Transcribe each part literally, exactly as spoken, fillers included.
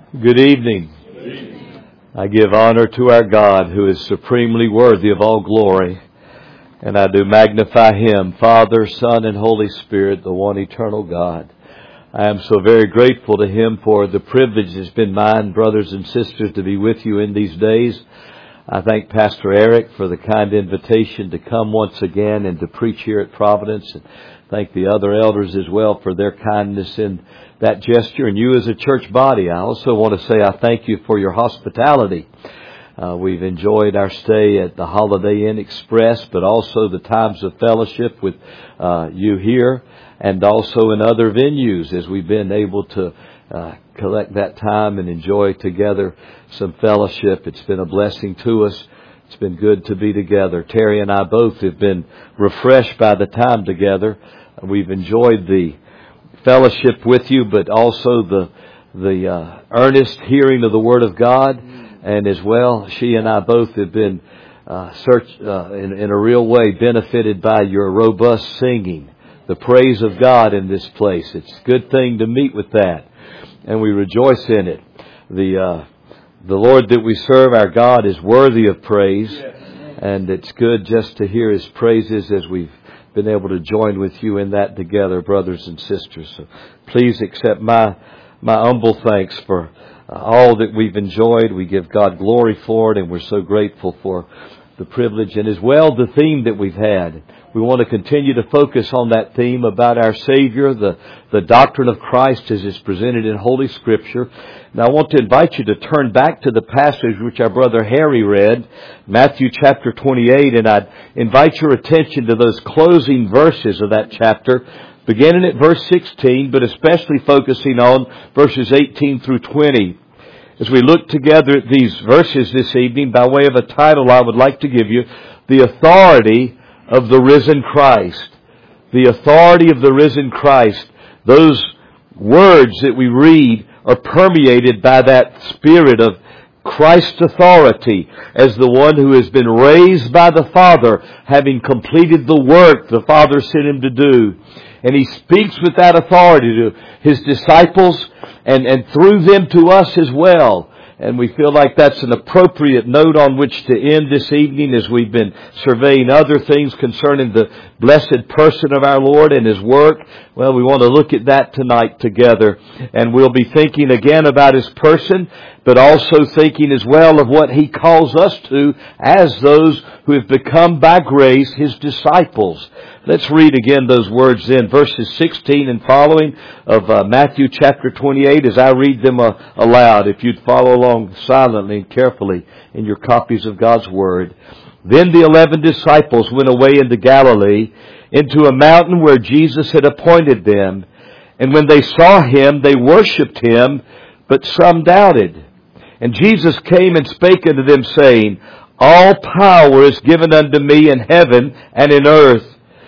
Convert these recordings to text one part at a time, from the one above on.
Good evening. Good evening. I give honor to our God, who is supremely worthy of all glory. And I do magnify Him, Father, Son, and Holy Spirit, the one eternal God. I am so very grateful to Him for the privilege that's been mine, brothers and sisters, to be with you in these days. I thank Pastor Eric for the kind invitation to come once again and to preach here at Providence. And thank the other elders as well for their kindness in that gesture. And you as a church body, I also want to say I thank you for your hospitality. Uh, we've enjoyed our stay at the Holiday Inn Express, but also the times of fellowship with uh, you here and also in other venues as we've been able to uh, collect that time and enjoy together some fellowship. It's been a blessing to us. It's been good to be together. Terry and I both have been refreshed by the time together. We've enjoyed the fellowship with you, but also the the uh, earnest hearing of the Word of God. And as well, she and I both have been uh, search uh, in, in a real way benefited by your robust singing, the praise of God in this place. It's a good thing to meet with that, and we rejoice in it. The uh, the Lord that we serve, our God, is worthy of praise, and it's good just to hear His praises as we've been able to join with you in that together, brothers and sisters. So please accept my my humble thanks for uh, all that we've enjoyed. We give God glory for it, and we're so grateful for the privilege and as well the theme that we've had. We want to continue to focus on that theme about our Savior, the, the doctrine of Christ as is presented in Holy Scripture. Now I want to invite you to turn back to the passage which our brother Harry read, Matthew chapter twenty-eight, and I'd invite your attention to those closing verses of that chapter, beginning at verse sixteen, but especially focusing on verses eighteen through twenty. As we look together at these verses this evening, by way of a title I would like to give you, The Authority of the Risen Christ. The authority of the risen Christ. Those words that we read are permeated by that spirit of Christ's authority as the one who has been raised by the Father, having completed the work the Father sent Him to do. And He speaks with that authority to His disciples and, and through them to us as well. And we feel like that's an appropriate note on which to end this evening as we've been surveying other things concerning the blessed person of our Lord and His work. Well, we want to look at that tonight together. And we'll be thinking again about His person, but also thinking as well of what He calls us to as those who have become by grace His disciples. Let's read again those words then, verses sixteen and following of uh, Matthew chapter twenty-eight as I read them uh, aloud, if you'd follow along silently and carefully in your copies of God's Word. Then the eleven disciples went away into Galilee, into a mountain where Jesus had appointed them. And when they saw Him, they worshipped Him, but some doubted. And Jesus came and spake unto them, saying, All power is given unto me in heaven and in earth.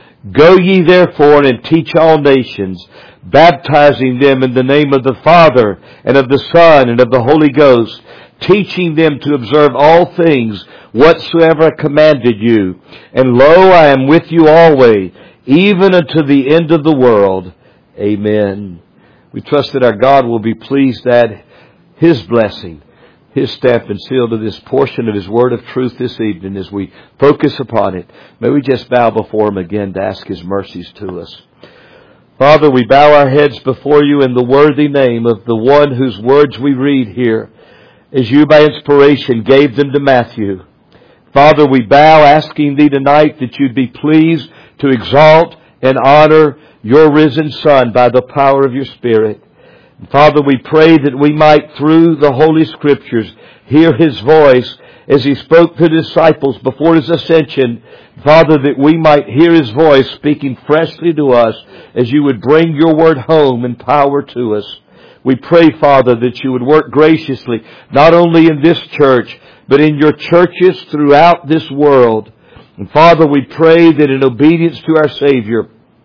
Go ye therefore and teach all nations, baptizing them in the name of the Father and of the Son and of the Holy Ghost, teaching them to observe all things whatsoever I commanded you. And lo, I am with you always, even unto the end of the world. Amen. We trust that our God will be pleased to add His blessing, His stamp and seal to this portion of His word of truth this evening as we focus upon it. May we just bow before Him again to ask His mercies to us. Father, we bow our heads before You in the worthy name of the one whose words we read here, as You by inspiration gave them to Matthew. Father, we bow asking Thee tonight that You'd be pleased to exalt and honor Your risen Son by the power of Your Spirit. Father, we pray that we might, through the Holy Scriptures, hear His voice as He spoke to the disciples before His ascension. Father, that we might hear His voice speaking freshly to us as You would bring Your word home in power to us. We pray, Father, that You would work graciously, not only in this church, but in Your churches throughout this world. And Father, we pray that in obedience to our Savior,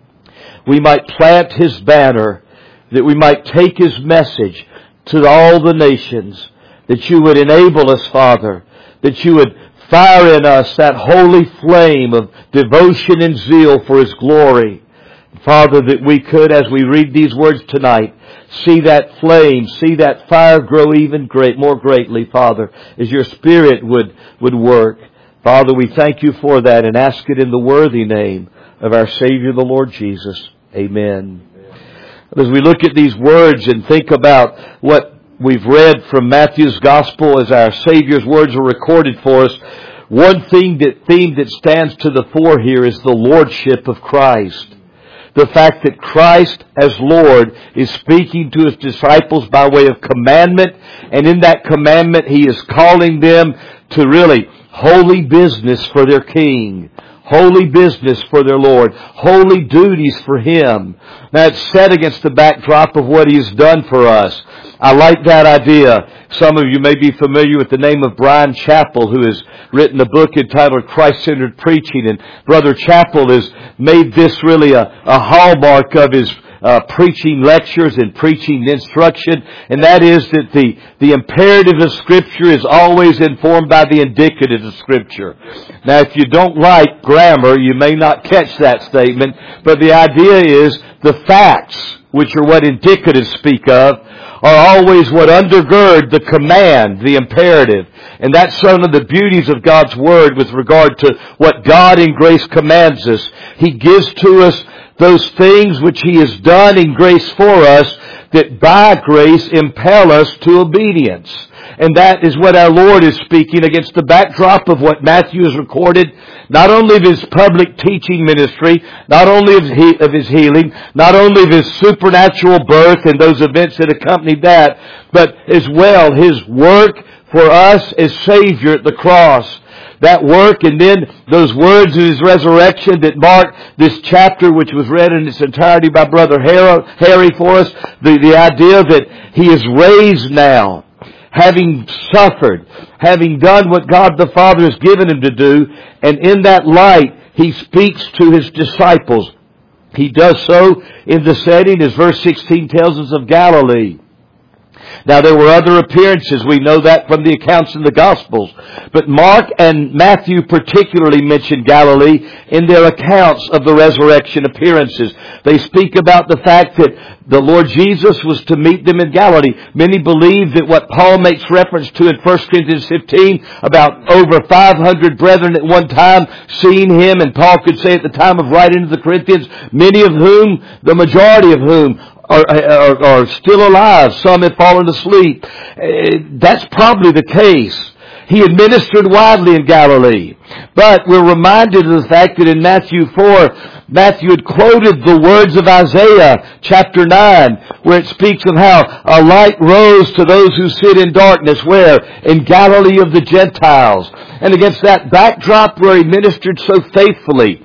we might plant His banner, that we might take His message to all the nations, that You would enable us, Father, that You would fire in us that holy flame of devotion and zeal for His glory. Father, that we could, as we read these words tonight, see that flame, see that fire grow even great, more greatly, Father, as your Spirit would, would work. Father, we thank you for that and ask it in the worthy name of our Savior, the Lord Jesus. Amen. As we look at these words and think about what we've read from Matthew's Gospel as our Savior's words are recorded for us, one thing that, theme that stands to the fore here is the Lordship of Christ. The fact that Christ as Lord is speaking to His disciples by way of commandment, and in that commandment He is calling them to really holy business for their King. Holy business for their Lord. Holy duties for Him. Now it's set against the backdrop of what He has done for us. I like that idea. Some of you may be familiar with the name of Bryan Chapell, who has written a book entitled Christ-Centered Preaching. And Brother Chapell has made this really a, a hallmark of his Uh, preaching lectures and preaching instruction, and that is that the, the imperative of Scripture is always informed by the indicative of Scripture. Now, if you don't like grammar, you may not catch that statement, but the idea is the facts, which are what indicatives speak of, are always what undergird the command, the imperative. And that's one of the beauties of God's Word with regard to what God in grace commands us. He gives to us those things which He has done in grace for us that by grace impel us to obedience. And that is what our Lord is speaking against the backdrop of what Matthew has recorded, not only of His public teaching ministry, not only of, he, of His healing, not only of His supernatural birth and those events that accompanied that, but as well His work for us as Savior at the cross. That work, and then those words of His resurrection that mark this chapter, which was read in its entirety by Brother Harry for us. The, the idea that He is raised now, having suffered, having done what God the Father has given Him to do, and in that light, He speaks to His disciples. He does so in the setting, as verse sixteen tells us, of Galilee. Now, there were other appearances. We know that from the accounts in the Gospels. But Mark and Matthew particularly mention Galilee in their accounts of the resurrection appearances. They speak about the fact that the Lord Jesus was to meet them in Galilee. Many believe that what Paul makes reference to in First Corinthians fifteen, about over five hundred brethren at one time seeing Him, and Paul could say at the time of writing to the Corinthians, many of whom, the majority of whom, Are, are, are still alive. Some have fallen asleep. That's probably the case. He administered widely in Galilee. But we're reminded of the fact that in Matthew four, Matthew had quoted the words of Isaiah chapter nine, where it speaks of how a light rose to those who sit in darkness, where? In Galilee of the Gentiles. And against that backdrop where He ministered so faithfully,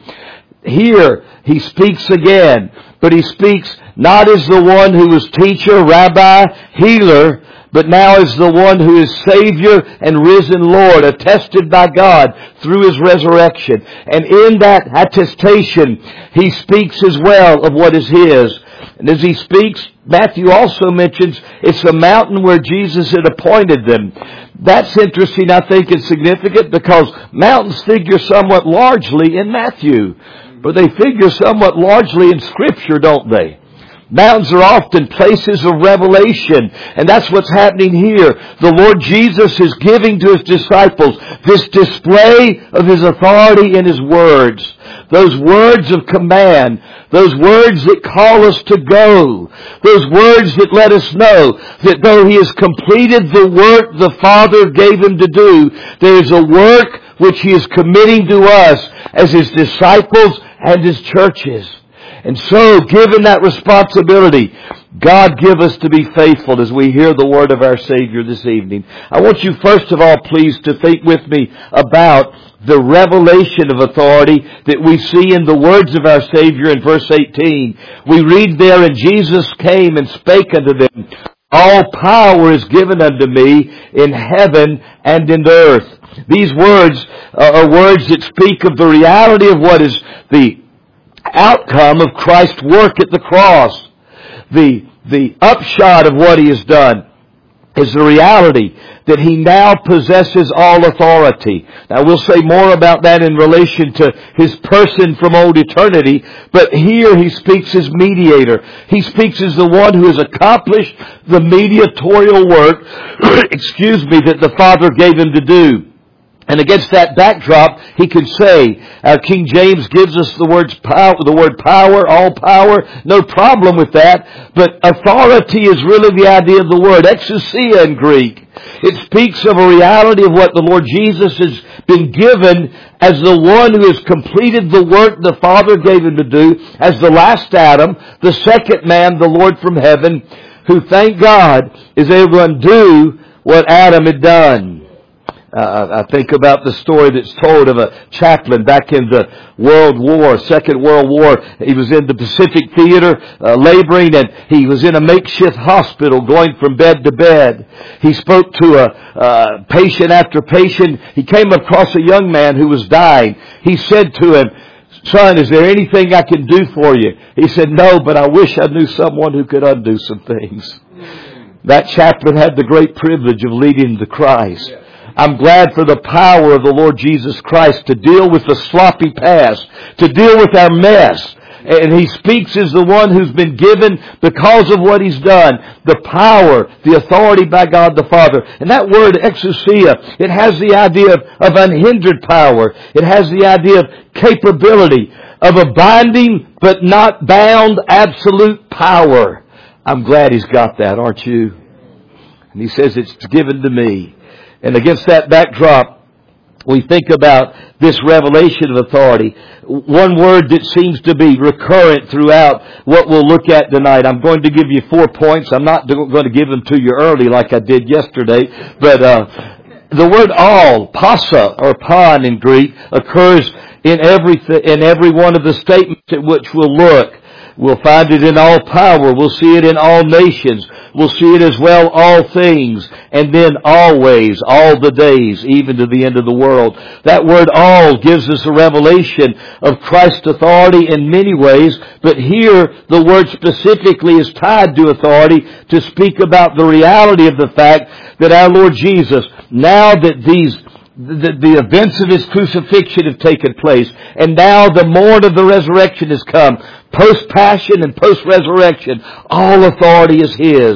here He speaks again. But He speaks not as the one who was teacher, rabbi, healer, but now as the one who is Savior and risen Lord, attested by God through His resurrection. And in that attestation, He speaks as well of what is His. And as He speaks, Matthew also mentions it's a mountain where Jesus had appointed them. That's interesting, I think, and significant, because mountains figure somewhat largely in Matthew. But they figure somewhat largely in Scripture, don't they? Mountains are often places of revelation, and that's what's happening here. The Lord Jesus is giving to His disciples this display of His authority in His words. Those words of command, those words that call us to go, those words that let us know that though He has completed the work the Father gave Him to do, there is a work which He is committing to us as His disciples and His churches. And so, given that responsibility, God give us to be faithful as we hear the word of our Savior this evening. I want you first of all, please, to think with me about the revelation of authority that we see in the words of our Savior in verse eighteen. We read there, "And Jesus came and spake unto them, All power is given unto me in heaven and in earth." These words are words that speak of the reality of what is the outcome of Christ's work at the cross. The, the upshot of what He has done. is the reality that He now possesses all authority. Now we'll say more about that in relation to His person from old eternity, but here He speaks as mediator. He speaks as the one who has accomplished the mediatorial work, excuse me, that the Father gave Him to do. And against that backdrop, he can say, our King James gives us the words power, the word power, all power, no problem with that. But authority is really the idea of the word, exousia in Greek. It speaks of a reality of what the Lord Jesus has been given as the one who has completed the work the Father gave Him to do, as the last Adam, the second man, the Lord from heaven, who, thank God, is able to undo what Adam had done. Uh, I think about the story that's told of a chaplain back in the World War, Second World War. He was in the Pacific Theater uh, laboring, and he was in a makeshift hospital going from bed to bed. He spoke to a uh, patient after patient. He came across a young man who was dying. He said to him, "Son, is there anything I can do for you?" He said, "No, but I wish I knew someone who could undo some things." That chaplain had the great privilege of leading to Christ. I'm glad for the power of the Lord Jesus Christ to deal with the sloppy past, to deal with our mess. And He speaks as the one who's been given, because of what He's done, the power, the authority by God the Father. And that word exousia, it has the idea of, of unhindered power. It has the idea of capability, of a binding but not bound absolute power. I'm glad He's got that, aren't you? And He says it's given to me. And against that backdrop, we think about this revelation of authority. One word that seems to be recurrent throughout what we'll look at tonight. I'm going to give you four points. I'm not going to give them to you early like I did yesterday. But uh, the word all, pasa or pan in Greek, occurs in every, in every one of the statements at which we'll look. We'll find it in all power. We'll see it in all nations. We'll see it as well, all things. And then always, all the days, even to the end of the world. That word all gives us a revelation of Christ's authority in many ways. But here, the word specifically is tied to authority to speak about the reality of the fact that our Lord Jesus, now that these The, the events of His crucifixion have taken place, and now the morn of the resurrection has come. Post-passion and post-resurrection, all authority is His.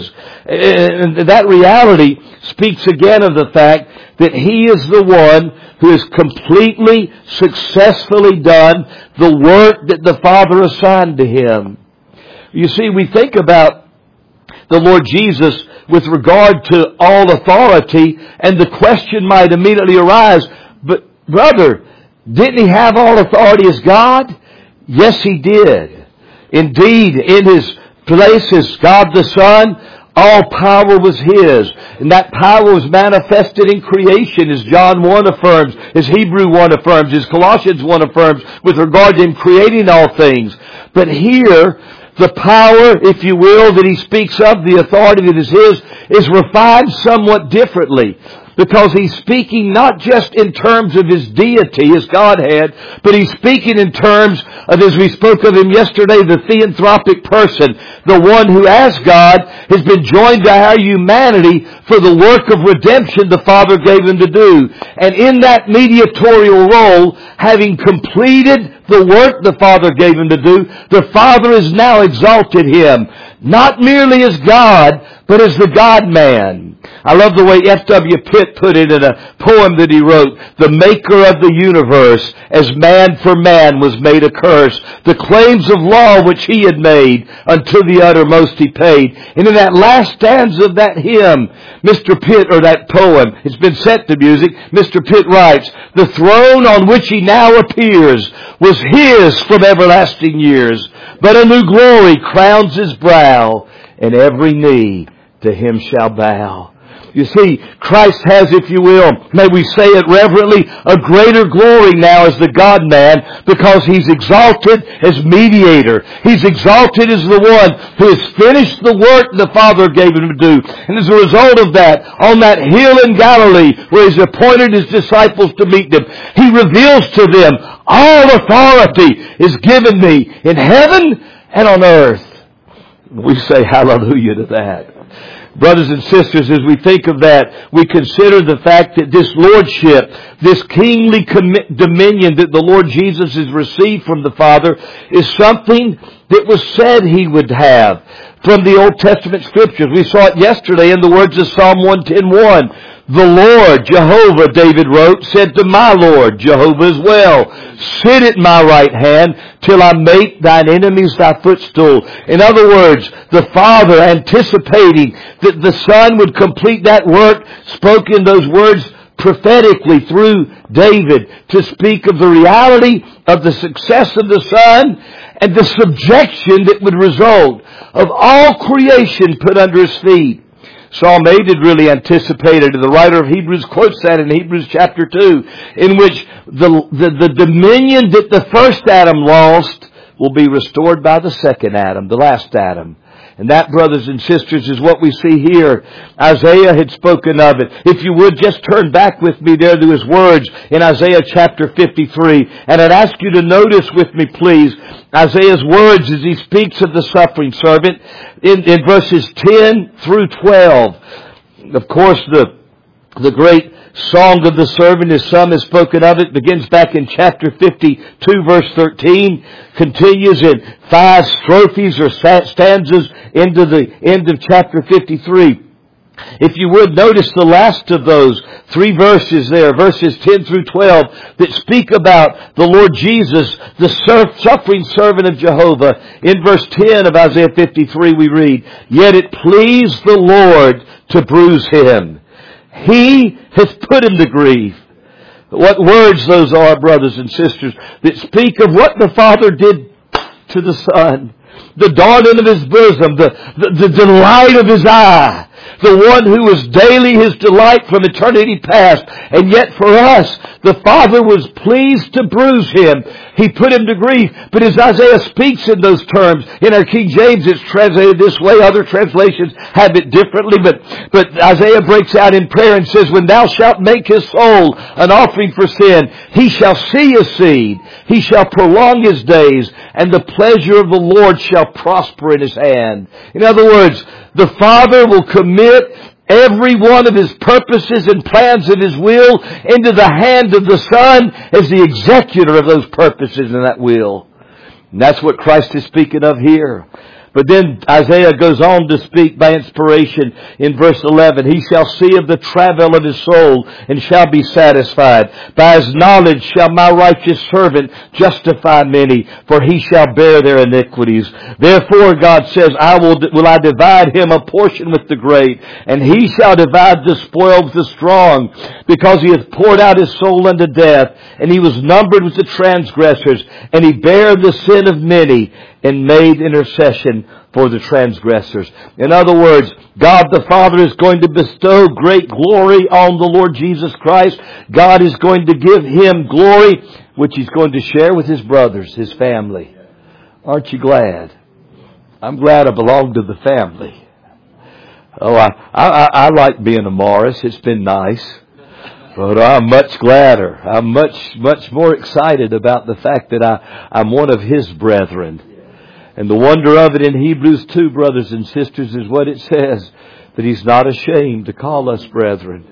And that reality speaks again of the fact that He is the one who has completely, successfully done the work that the Father assigned to Him. You see, we think about the Lord Jesus with regard to all authority, and the question might immediately arise, but brother, didn't He have all authority as God? Yes, He did. Indeed, in His place as God the Son, all power was His. And that power was manifested in creation, as John one affirms, as Hebrew one affirms, as Colossians one affirms, with regard to Him creating all things. But here, the power, if you will, that He speaks of, the authority that is His, is refined somewhat differently. Because He's speaking not just in terms of His deity, His Godhead, but He's speaking in terms of, as we spoke of Him yesterday, the theanthropic person. The one who, as God, has been joined to our humanity for the work of redemption the Father gave Him to do. And in that mediatorial role, having completed the work the Father gave Him to do, the Father has now exalted Him, not merely as God, but as the God-man. I love the way F W Pitt put it in a poem that he wrote, "The maker of the universe, as man for man was made a curse. The claims of law which He had made, unto the uttermost He paid." And in that last stanza of that hymn, Mister Pitt, or that poem, it's been set to music, Mister Pitt writes, "The throne on which He now appears was His from everlasting years, but a new glory crowns His brow, and every knee to Him shall bow." You see, Christ has, if you will, may we say it reverently, a greater glory now as the God-man, because He's exalted as mediator. He's exalted as the one who has finished the work the Father gave Him to do. And as a result of that, on that hill in Galilee, where He's appointed His disciples to meet them, He reveals to them, all authority is given me in heaven and on earth. We say hallelujah to that. Brothers and sisters, as we think of that, we consider the fact that this lordship, this kingly dominion that the Lord Jesus has received from the Father is something that was said He would have from the Old Testament Scriptures. We saw it yesterday in the words of Psalm one ten one. The Lord, Jehovah, David wrote, said to my Lord, Jehovah as well, sit at my right hand till I make thine enemies thy footstool. In other words, the Father anticipating that the Son would complete that work, spoke in those words prophetically through David to speak of the reality of the success of the Son and the subjection that would result of all creation put under His feet. Psalm eight had really anticipated, and the writer of Hebrews quotes that in Hebrews chapter two, in which the, the, the dominion that the first Adam lost will be restored by the second Adam, the last Adam. And that, brothers and sisters, is what we see here. Isaiah had spoken of it. If you would, just turn back with me there to his words in Isaiah chapter fifty-three. And I'd ask you to notice with me, please, Isaiah's words as he speaks of the suffering servant in, in verses ten through twelve. Of course, the, the great song of the servant, as some have spoken of it, begins back in chapter fifty-two, verse thirteen, continues in five strophes or stanzas into the end of chapter fifty-three. If you would, notice the last of those three verses there, verses ten through twelve, that speak about the Lord Jesus, the suffering servant of Jehovah. In verse ten of Isaiah fifty-three we read, yet it pleased the Lord to bruise Him. He has put Him to grief. What words those are, brothers and sisters, that speak of what the Father did to the Son. The darling of His bosom, the, the, the delight of His eye. The one who was daily His delight from eternity past. And yet for us, the Father was pleased to bruise Him. He put Him to grief. But as Isaiah speaks in those terms, in our King James it's translated this way. Other translations have it differently. But, but Isaiah breaks out in prayer and says, when thou shalt make his soul an offering for sin, he shall see his seed. He shall prolong his days. And the pleasure of the Lord shall prosper in his hand. In other words, the Father will commit every one of His purposes and plans of His will into the hand of the Son as the executor of those purposes and that will. And that's what Christ is speaking of here. But then Isaiah goes on to speak by inspiration in verse eleven. He shall see of the travail of his soul and shall be satisfied. By his knowledge shall my righteous servant justify many, for he shall bear their iniquities. Therefore, God says, I will, will I divide him a portion with the great, and he shall divide the spoil with the strong, because he hath poured out his soul unto death, and he was numbered with the transgressors, and he bare the sin of many, and made intercession for the transgressors. In other words, God the Father is going to bestow great glory on the Lord Jesus Christ. God is going to give Him glory, which He's going to share with His brothers, His family. Aren't you glad? I'm glad I belong to the family. Oh, I, I, I like being a Morris. It's been nice. But I'm much gladder. I'm much, much more excited about the fact that I, I'm one of His brethren. And the wonder of it in Hebrews two, brothers and sisters, is what it says, that He's not ashamed to call us brethren.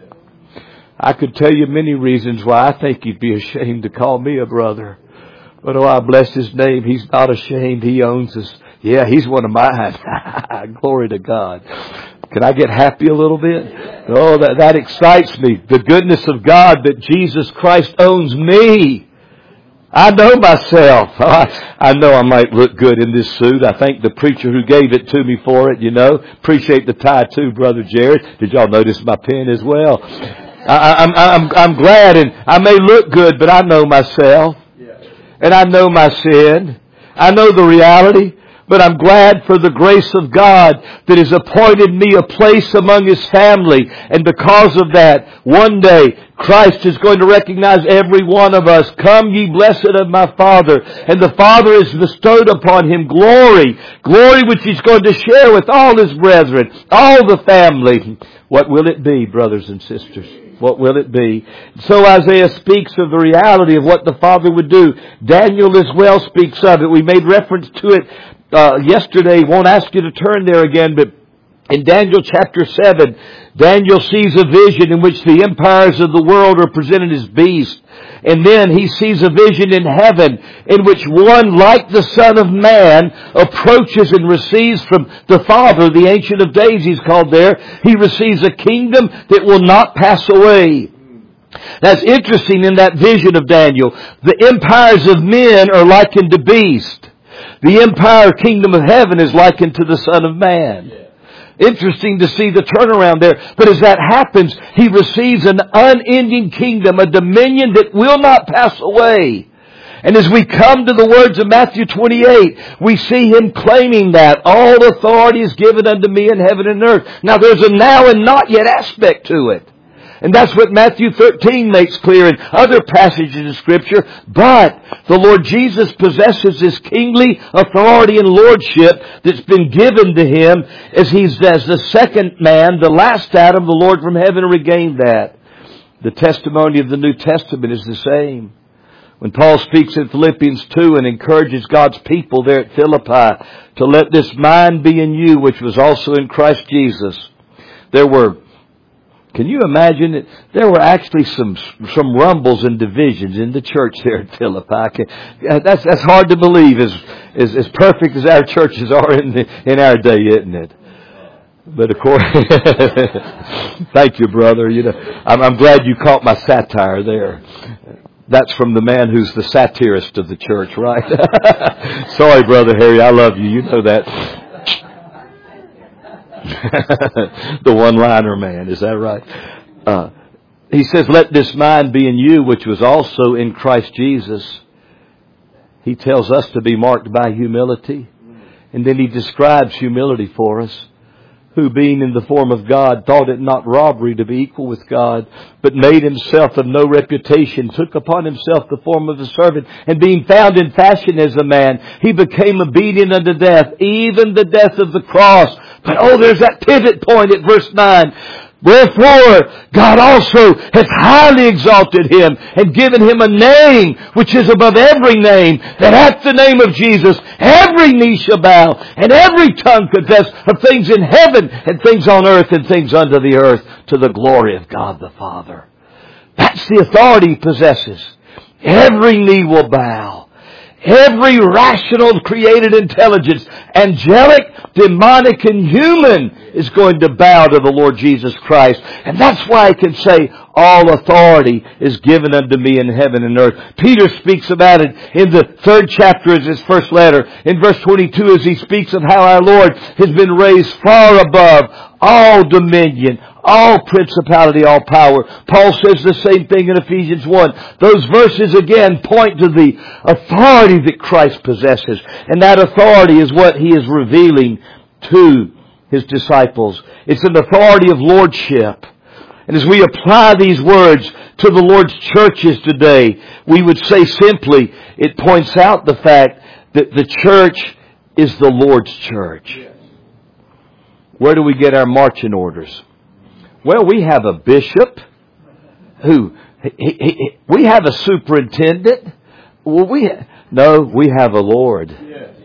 I could tell you many reasons why I think He'd be ashamed to call me a brother. But oh, I bless His name. He's not ashamed. He owns us. Yeah, He's one of mine. Glory to God. Can I get happy a little bit? Oh, that, that excites me. The goodness of God that Jesus Christ owns me. I know myself. I, I know I might look good in this suit. I thank the preacher who gave it to me for it, you know. Appreciate the tie too, Brother Jared. Did y'all notice my pen as well? I, I'm, I'm, I'm glad, and I may look good, but I know myself. And I know my sin. I know the reality. But I'm glad for the grace of God that has appointed me a place among His family. And because of that, one day, Christ is going to recognize every one of us. Come ye blessed of my Father. And the Father has bestowed upon Him glory. Glory which He's going to share with all His brethren, all the family. What will it be, brothers and sisters? What will it be? So Isaiah speaks of the reality of what the Father would do. Daniel as well speaks of it. We made reference to it Uh, yesterday. Won't ask you to turn there again, but In Daniel chapter seven, Daniel sees a vision in which the empires of the world are presented as beasts. And then he sees a vision in heaven in which one like the Son of Man approaches and receives from the Father, the Ancient of Days he's called there. He receives a kingdom that will not pass away. That's interesting in that vision of Daniel. The empires of men are likened to beasts. The empire kingdom of heaven is likened to the Son of Man. Interesting to see the turnaround there. But as that happens, he receives an unending kingdom, a dominion that will not pass away. And as we come to the words of Matthew twenty-eight, we see him claiming that all authority is given unto me in heaven and earth. Now there's a now and not yet aspect to it. And that's what Matthew thirteen makes clear in other passages of Scripture. But the Lord Jesus possesses this kingly authority and lordship that's been given to him as he's as the second man, the last Adam, the Lord from heaven regained that. The testimony of the New Testament is the same. When Paul speaks in Philippians two and encourages God's people there at Philippi to let this mind be in you, which was also in Christ Jesus, there were Can you imagine it? There were actually some some rumbles and divisions in the church there at Philippi. That's that's hard to believe, as as, as perfect as our churches are in the, in our day, isn't it? But of course, thank you, brother. You know, I'm, I'm glad you caught my satire there. That's from the man who's the satirist of the church, right? Sorry, Brother Harry, I love you. You know that. The one-liner man, is that right? Uh, he says, let this mind be in you, which was also in Christ Jesus. He tells us to be marked by humility. And then he describes humility for us. Who being in the form of God, thought it not robbery to be equal with God, but made himself of no reputation, took upon himself the form of a servant, and being found in fashion as a man, he became obedient unto death, even the death of the cross. But oh, there's that pivot point at verse nine. Wherefore, God also hath highly exalted him and given him a name which is above every name, that at the name of Jesus every knee shall bow and every tongue confess of things in heaven and things on earth and things under the earth, to the glory of God the Father. That's the authority he possesses. Every knee will bow. Every rational created intelligence, angelic, demonic, and human, is going to bow to the Lord Jesus Christ. And that's why I can say, all authority is given unto me in heaven and earth. Peter speaks about it in the third chapter of his first letter. In verse twenty-two, as he speaks of how our Lord has been raised far above all dominion, all principality, all power. Paul says the same thing in Ephesians one. Those verses again point to the authority that Christ possesses. And that authority is what he is revealing to his disciples. It's an authority of lordship. And as we apply these words to the Lord's churches today, we would say simply, it points out the fact that the church is the Lord's church. Where do we get our marching orders? Well, we have a bishop who, he, he, we have a superintendent. Well, we ha- no, we have a Lord.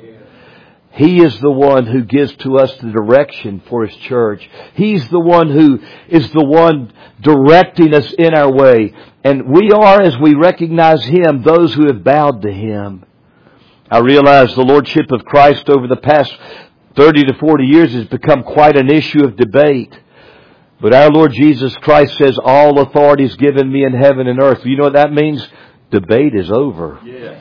He is the one who gives to us the direction for His church. He's the one who is the one directing us in our way. And we are, as we recognize Him, those who have bowed to Him. I realize the Lordship of Christ over the past thirty to forty years has become quite an issue of debate. But our Lord Jesus Christ says, all authority is given me in heaven and earth. You know what that means? Debate is over. Yes.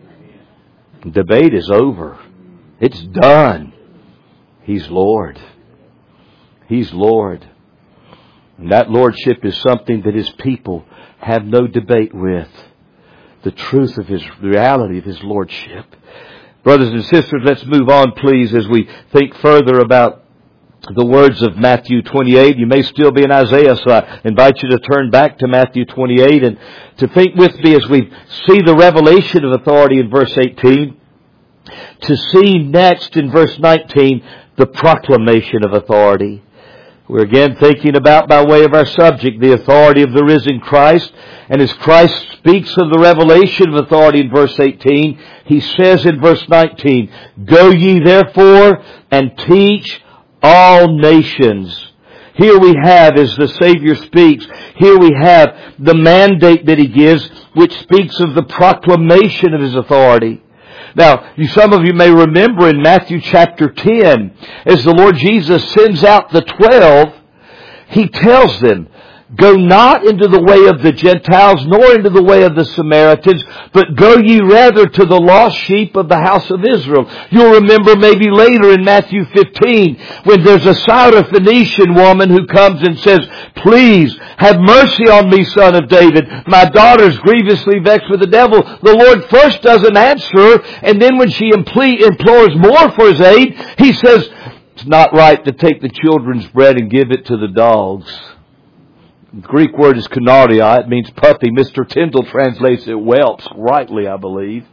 Debate is over. It's done. He's Lord. He's Lord. And that Lordship is something that His people have no debate with. The truth of His the reality of His Lordship. Brothers and sisters, let's move on, please, as we think further about the words of Matthew twenty-eight. You may still be in Isaiah, so I invite you to turn back to Matthew twenty-eight and to think with me as we see the revelation of authority in verse eighteen. To see next in verse nineteen the proclamation of authority. We're again thinking about, by way of our subject, the authority of the risen Christ. And as Christ speaks of the revelation of authority in verse eighteen, He says in verse nineteen, Go ye therefore and teach all nations. Here we have, as the Savior speaks, here we have the mandate that He gives, which speaks of the proclamation of His authority. Now, some of you may remember in Matthew chapter ten, as the Lord Jesus sends out the twelve, He tells them, "Go not into the way of the Gentiles, nor into the way of the Samaritans, but go ye rather to the lost sheep of the house of Israel." You'll remember maybe later in Matthew fifteen, when there's a Syrophoenician woman who comes and says, "Please, have mercy on me, son of David. My daughter's grievously vexed with the devil." The Lord first doesn't answer her, and then when she implores more for His aid, He says, "It's not right to take the children's bread and give it to the dogs." The Greek word is kanaria. It means puppy. Mister Tyndall translates it whelps, rightly, I believe.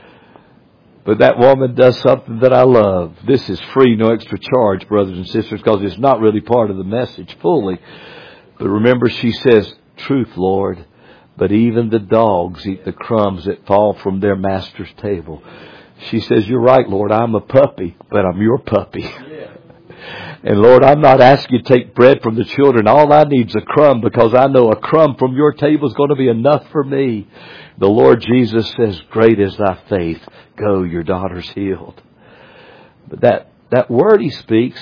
But that woman does something that I love. This is free, no extra charge, brothers and sisters, because it's not really part of the message fully. But remember, she says, "Truth, Lord, but even the dogs eat the crumbs that fall from their master's table." She says, "You're right, Lord. I'm a puppy, but I'm your puppy." And Lord, I'm not asking you to take bread from the children. All I need is a crumb, because I know a crumb from your table is going to be enough for me. The Lord Jesus says, "Great is thy faith. Go, your daughter's healed." But that, that word He speaks,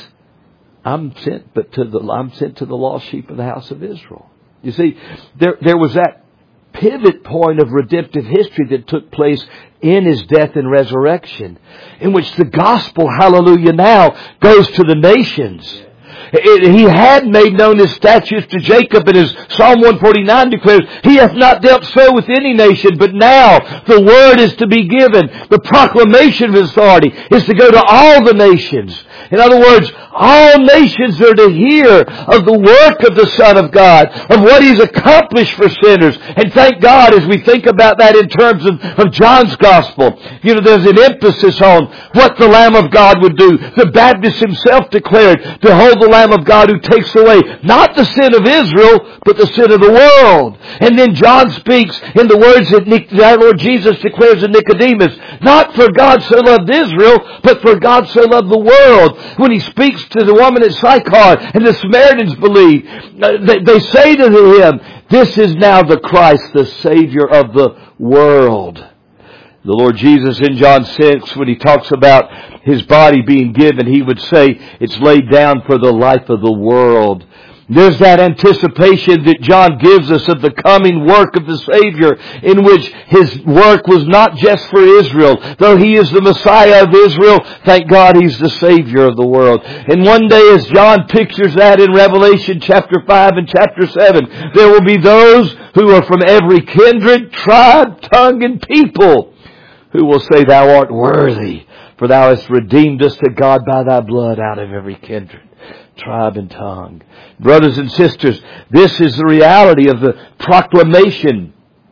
I'm sent, but to the, I'm sent to the lost sheep of the house of Israel. You see, there, there was that pivot point of redemptive history that took place in His death and resurrection, in which the gospel, hallelujah, now goes to the nations. It, he had made known His statutes to Jacob, and as Psalm one forty-nine declares, He hath not dealt so with any nation, but now the word is to be given. The proclamation of His authority is to go to all the nations. In other words, all nations are to hear of the work of the Son of God, of what He's accomplished for sinners. And thank God, as we think about that in terms of, of John's Gospel, you know, there's an emphasis on what the Lamb of God would do. The Baptist himself declared, "Behold the Lamb of God who takes away not the sin of Israel, but the sin of the world." And then John speaks in the words that our Lord Jesus declares to Nicodemus, "Not for God so loved Israel, but for God so loved the world." When He speaks to the woman at Sychar and the Samaritans believe, they, they say to Him, "This is now the Christ, the Savior of the world." The Lord Jesus in John six, when He talks about His body being given, He would say, "It's laid down for the life of the world." There's that anticipation that John gives us of the coming work of the Savior, in which His work was not just for Israel. Though He is the Messiah of Israel, thank God He's the Savior of the world. And one day, as John pictures that in Revelation chapter five and chapter seven, there will be those who are from every kindred, tribe, tongue, and people, who will say, "Thou art worthy, for Thou hast redeemed us to God by Thy blood out of every kindred, tribe, and tongue." Brothers and sisters, this is the reality of the proclamation.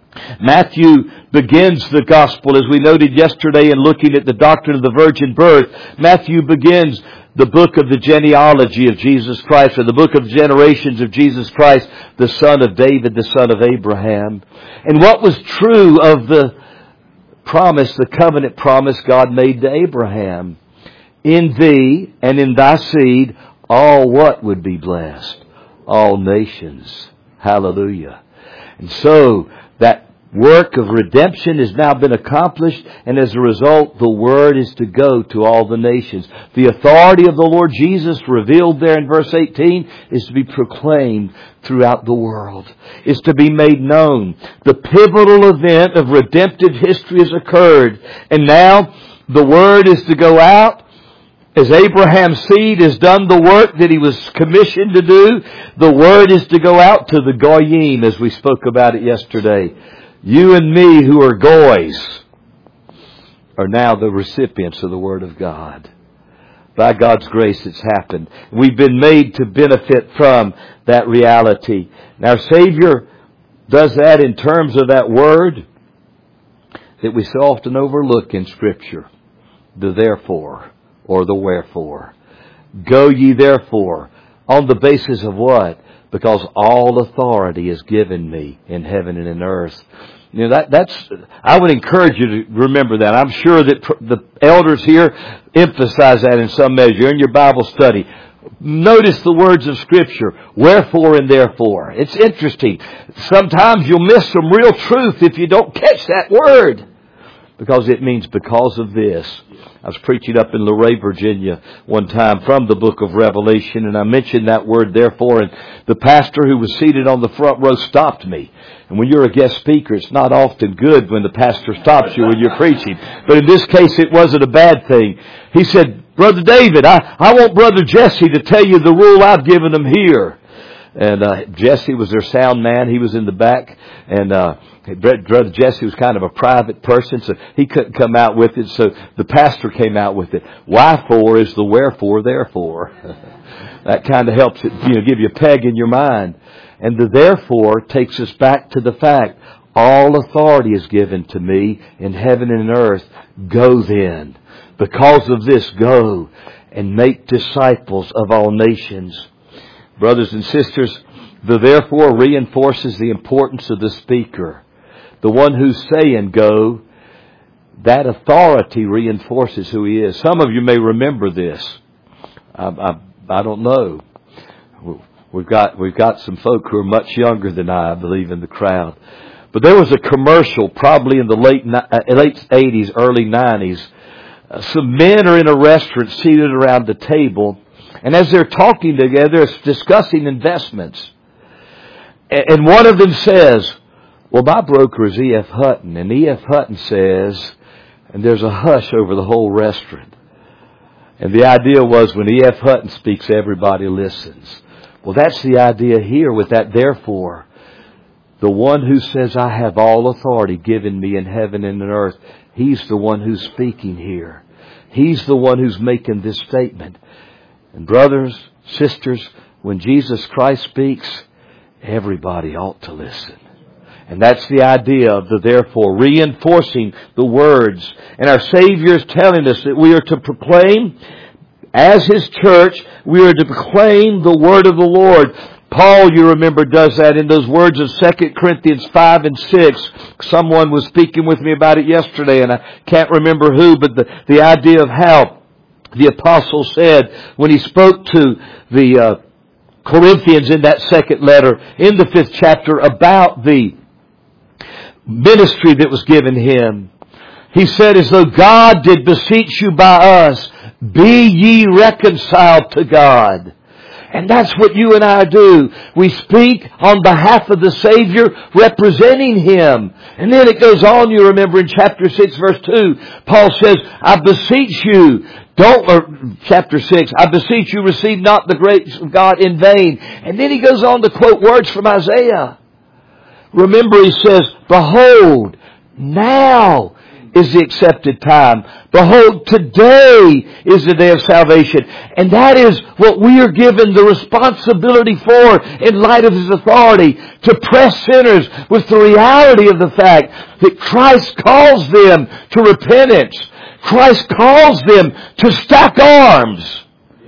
Matthew begins the gospel, as we noted yesterday in looking at the doctrine of the virgin birth. Matthew begins the book of the genealogy of Jesus Christ, or the book of generations of Jesus Christ, the son of David, the son of Abraham. And what was true of the promise, the covenant promise God made to Abraham? "In thee and in thy seed, all" what would be blessed? "All nations." Hallelujah. And so, that work of redemption has now been accomplished, and as a result, the word is to go to all the nations. The authority of the Lord Jesus, revealed there in verse eighteen, is to be proclaimed throughout the world. Is to be made known. The pivotal event of redemptive history has occurred, and now the word is to go out. As Abraham's seed has done the work that he was commissioned to do, the word is to go out to the Goyim, as we spoke about it yesterday. You and me, who are Goys, are now the recipients of the Word of God. By God's grace, it's happened. We've been made to benefit from that reality. And our Savior does that in terms of that word that we so often overlook in Scripture. The therefore, or the wherefore. Go ye therefore. On the basis of what? Because all authority is given me in heaven and in earth. You know, that, that's, I would encourage you to remember that. I'm sure that the elders here emphasize that in some measure in your Bible study. Notice the words of Scripture, wherefore and therefore. It's interesting. Sometimes you'll miss some real truth if you don't catch that word. Because it means because of this. I was preaching up in Luray, Virginia one time from the book of Revelation, and I mentioned that word therefore, and the pastor who was seated on the front row stopped me. And when you're a guest speaker, it's not often good when the pastor stops you when you're preaching. But in this case, it wasn't a bad thing. He said, Brother David, I, I want Brother Jesse to tell you the rule I've given him here. And uh, Jesse was their sound man. He was in the back. And uh, Brother Jesse was kind of a private person, so he couldn't come out with it. So the pastor came out with it. Why for is the wherefore, therefore. That kind of helps it, you know, give you a peg in your mind. And the therefore takes us back to the fact, all authority is given to me in heaven and in earth. Go then. Because of this, go and make disciples of all nations. Brothers and sisters, the therefore reinforces the importance of the speaker. The one who's saying go, that authority reinforces who he is. Some of you may remember this. I, I, I don't know. We've got, we've got some folk who are much younger than I, I believe, in the crowd. But there was a commercial probably in the late, late eighties, early nineties. Some men are in a restaurant seated around the table, and as they're talking together, they're discussing investments. And one of them says, well, my broker is E F. Hutton. And E F. Hutton says, and there's a hush over the whole restaurant. And the idea was when E F. Hutton speaks, everybody listens. Well, that's the idea here with that therefore. The one who says, I have all authority given me in heaven and in earth, he's the one who's speaking here. He's the one who's making this statement. And brothers, sisters, when Jesus Christ speaks, everybody ought to listen. And that's the idea of the therefore, reinforcing the words. And our Savior is telling us that we are to proclaim, as His church, we are to proclaim the word of the Lord. Paul, you remember, does that in those words of Second Corinthians five and six. Someone was speaking with me about it yesterday, and I can't remember who, but the, the idea of how the apostle said when he spoke to the uh, Corinthians in that second letter, in the fifth chapter, about the ministry that was given him. He said, as though God did beseech you by us, be ye reconciled to God. And that's what you and I do. We speak on behalf of the Savior, representing Him. And then it goes on, you remember in chapter six, verse two, Paul says, I beseech you, don't, or chapter six, I beseech you, receive not the grace of God in vain. And then he goes on to quote words from Isaiah. Remember, he says, behold, now is the accepted time. Behold, today is the day of salvation. And that is what we are given the responsibility for in light of His authority, to press sinners with the reality of the fact that Christ calls them to repentance. Christ calls them to stack arms.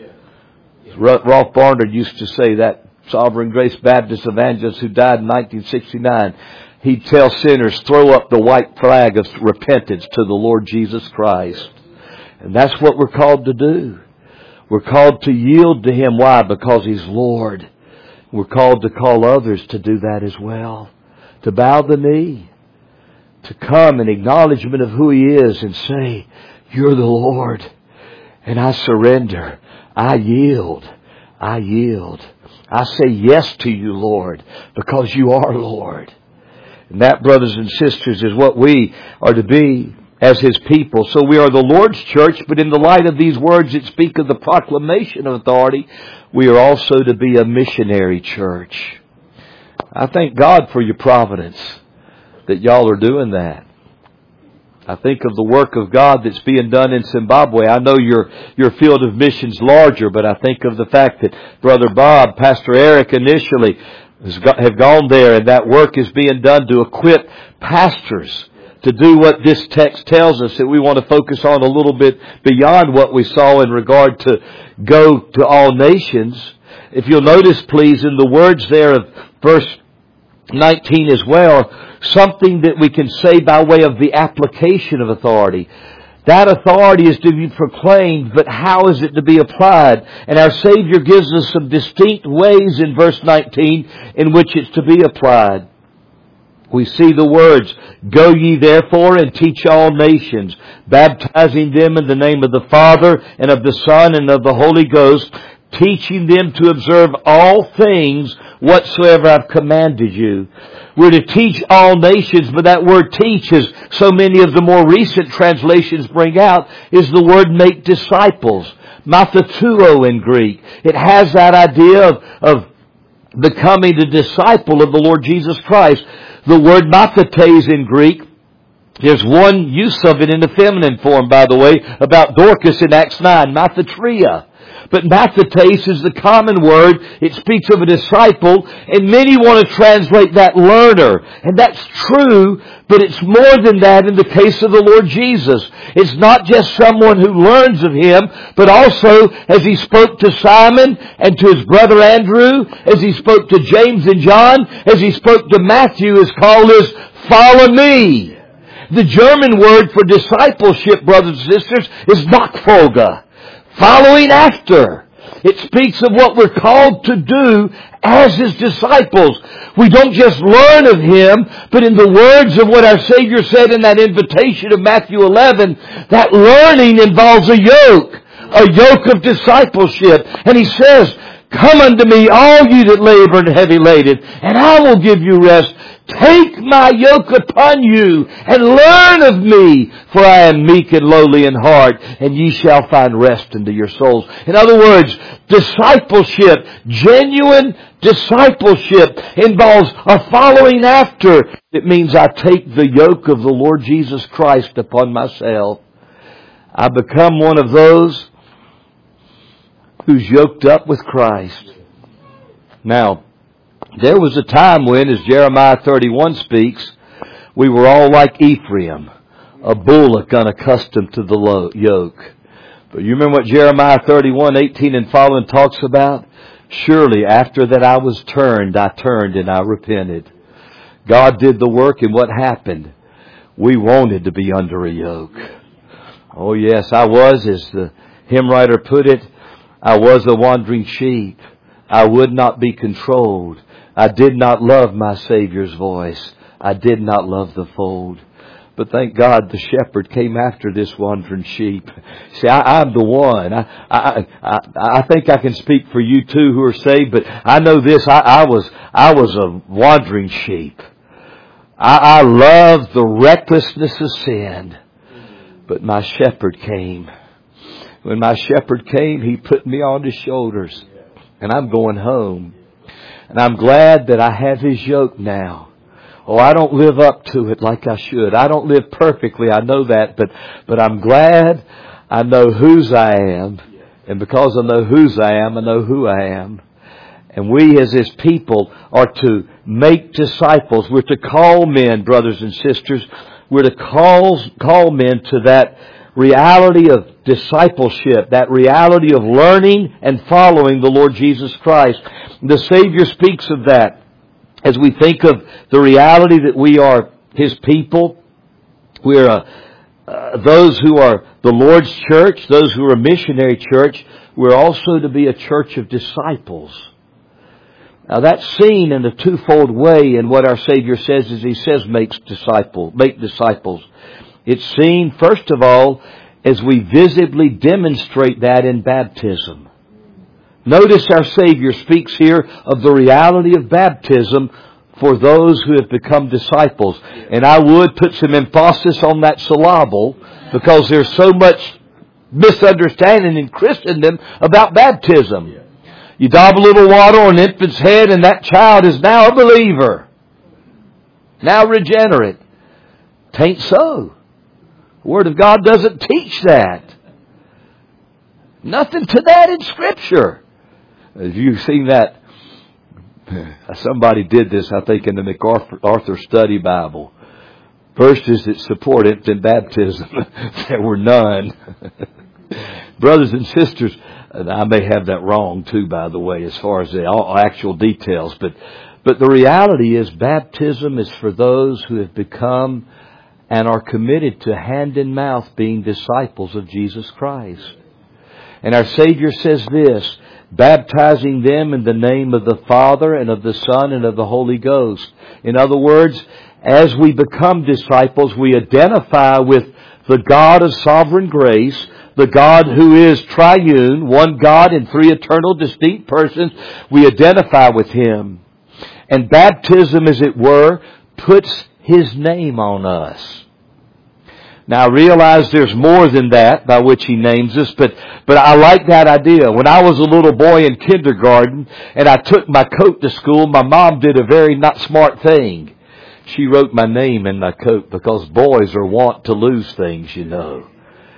Rolf Barnard used to say, that Sovereign Grace Baptist evangelist who died in nineteen sixty-nine, he'd tell sinners, throw up the white flag of repentance to the Lord Jesus Christ. And that's what we're called to do. We're called to yield to Him. Why? Because He's Lord. We're called to call others to do that as well. To bow the knee. To come in acknowledgement of who He is and say, you're the Lord. And I surrender. I yield. I yield. I say yes to you, Lord, because you are Lord. And that, brothers and sisters, is what we are to be as His people. So we are the Lord's church, but in the light of these words that speak of the proclamation of authority, we are also to be a missionary church. I thank God for your providence that y'all are doing that. I think of the work of God that's being done in Zimbabwe. I know your your field of mission's larger, but I think of the fact that Brother Bob, Pastor Eric initially have gone there, and that work is being done to equip pastors to do what this text tells us, that we want to focus on a little bit beyond what we saw in regard to go to all nations. If you'll notice, please, in the words there of verse nineteen as well, something that we can say by way of the application of authority. That authority is to be proclaimed, but how is it to be applied? And our Savior gives us some distinct ways in verse nineteen in which it's to be applied. We see the words, "Go ye therefore and teach all nations, baptizing them in the name of the Father and of the Son and of the Holy Ghost, teaching them to observe all things whatsoever I've commanded you." We're to teach all nations, but that word teach, as so many of the more recent translations bring out, is the word make disciples. Mathetuo in Greek. It has that idea of, of becoming a disciple of the Lord Jesus Christ. The word mathetes in Greek, there's one use of it in the feminine form, by the way, about Dorcas in Acts nine, mathetria. But mathetes is the common word. It speaks of a disciple, and many want to translate that learner. And that's true, but it's more than that in the case of the Lord Jesus. It's not just someone who learns of Him, but also as He spoke to Simon and to his brother Andrew, as He spoke to James and John, as He spoke to Matthew, is called as follow me. The German word for discipleship, brothers and sisters, is Nachfolge. Following after. It speaks of what we're called to do as His disciples. We don't just learn of Him, but in the words of what our Savior said in that invitation of Matthew eleven, that learning involves a yoke. A yoke of discipleship. And He says, "Come unto me, all you that labor and heavy laden, and I will give you rest. Take my yoke upon you and learn of me, for I am meek and lowly in heart, and ye shall find rest unto your souls." In other words, discipleship, genuine discipleship, involves a following after. It means I take the yoke of the Lord Jesus Christ upon myself. I become one of those who's yoked up with Christ. Now, there was a time when, as Jeremiah thirty-one speaks, we were all like Ephraim, a bullock unaccustomed to the yoke. But you remember what Jeremiah thirty-one, eighteen and following talks about? "Surely after that I was turned, I turned and I repented." God did the work, and what happened? We wanted to be under a yoke. Oh yes, I was, as the hymn writer put it, I was a wandering sheep. I would not be controlled. I did not love my Savior's voice. I did not love the fold. But thank God the shepherd came after this wandering sheep. See, I, I'm the one. I, I, I, I think I can speak for you too who are saved, but I know this. I, I was, I was a wandering sheep. I, I loved the recklessness of sin. But my shepherd came. When my shepherd came, He put me on His shoulders. And I'm going home. And I'm glad that I have His yoke now. Oh, I don't live up to it like I should. I don't live perfectly. I know that. But, but I'm glad I know whose I am. And because I know whose I am, I know who I am. And we as His people are to make disciples. We're to call men, brothers and sisters. We're to call, call men to that reality of discipleship, that reality of learning and following the Lord Jesus Christ. The Savior speaks of that as we think of the reality that we are His people. We're uh, uh, those who are the Lord's church, those who are a missionary church. We're also to be a church of disciples. Now that's seen in a twofold way in what our Savior says as He says makes disciple, make disciples. It's seen, first of all, as we visibly demonstrate that in baptism. Notice our Savior speaks here of the reality of baptism for those who have become disciples. And I would put some emphasis on that syllable because there's so much misunderstanding in Christendom about baptism. You daub a little water on an infant's head and that child is now a believer. Now regenerate. Tain't so. The Word of God doesn't teach that. Nothing to that in Scripture. As you've seen that, somebody did this, I think, in the MacArthur Study Bible. Verses that support infant baptism. There were none. Brothers and sisters, and I may have that wrong too, by the way, as far as the actual details, but, but the reality is baptism is for those who have become and are committed to hand and mouth being disciples of Jesus Christ. And our Savior says this, baptizing them in the name of the Father and of the Son and of the Holy Ghost. In other words, as we become disciples, we identify with the God of sovereign grace, the God who is triune, one God in three eternal distinct persons. We identify with Him. And baptism, as it were, puts His name on us. Now I realize there's more than that by which He names us, but, but I like that idea. When I was a little boy in kindergarten and I took my coat to school, my mom did a very not smart thing. She wrote my name in my coat because boys are wont to lose things, you know.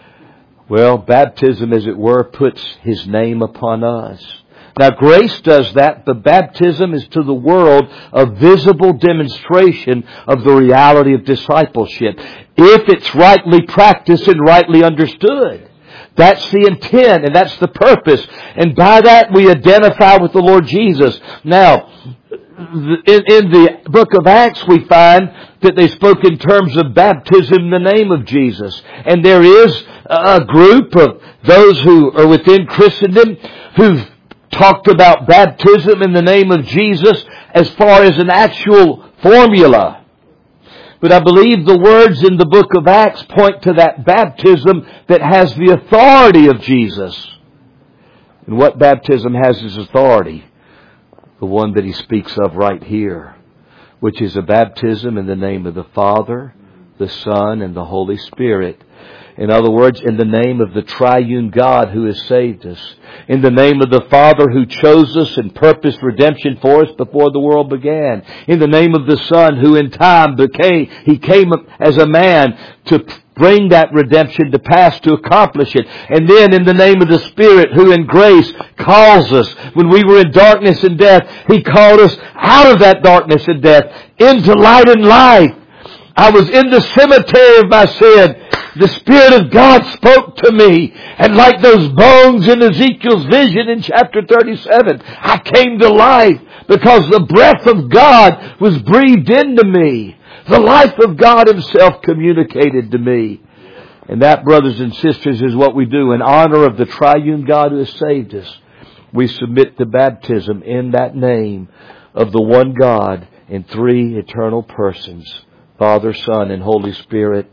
Well, baptism, as it were, puts His name upon us. Now, grace does that, but baptism is to the world a visible demonstration of the reality of discipleship, if it's rightly practiced and rightly understood. That's the intent and that's the purpose. And by that we identify with the Lord Jesus. Now, in, in the book of Acts we find that they spoke in terms of baptism in the name of Jesus. And there is a group of those who are within Christendom who've talked about baptism in the name of Jesus as far as an actual formula. But I believe the words in the book of Acts point to that baptism that has the authority of Jesus. And what baptism has as authority? The one that he speaks of right here, which is a baptism in the name of the Father, the Son, and the Holy Spirit. In other words, in the name of the triune God who has saved us. In the name of the Father who chose us and purposed redemption for us before the world began. In the name of the Son who in time became, He came as a man to bring that redemption to pass, to accomplish it. And then in the name of the Spirit who in grace calls us. When we were in darkness and death, He called us out of that darkness and death into light and life. I was in the cemetery of my sin. The Spirit of God spoke to me. And like those bones in Ezekiel's vision in chapter thirty-seven, I came to life because the breath of God was breathed into me. The life of God Himself communicated to me. And that, brothers and sisters, is what we do. In honor of the triune God who has saved us, we submit to baptism in that name of the one God in three eternal persons, Father, Son, and Holy Spirit.